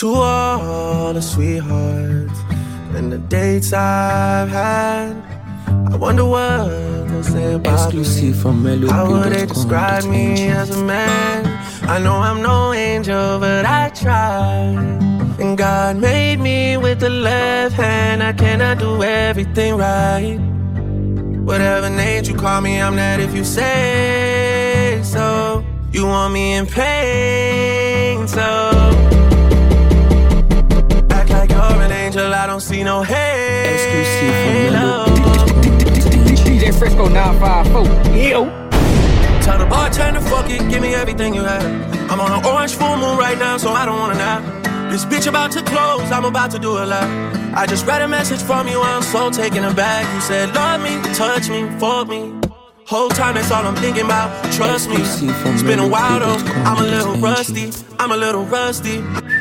To all the sweethearts and the dates I've had, I wonder what they'll say about Exclusive from me. How would they describe me as a man? I know I'm no angel, but I try. And God made me with the left hand. I cannot do everything right. Whatever name you call me, I'm that if you say so. You want me in pain, so act like you're an angel, I don't see no hate. Exclusive from DJ Fresco 954. Yo. Tell the bartender, fuck it, give me everything you have. I'm on an orange full moon right now, so I don't wanna nap. This bitch about to close, I'm about to do a lot. I just read a message from you, I'm so taken aback. You said love me, touch me, fuck me. Whole time that's all I'm thinking about, trust me. It's been a while though, I'm a little rusty.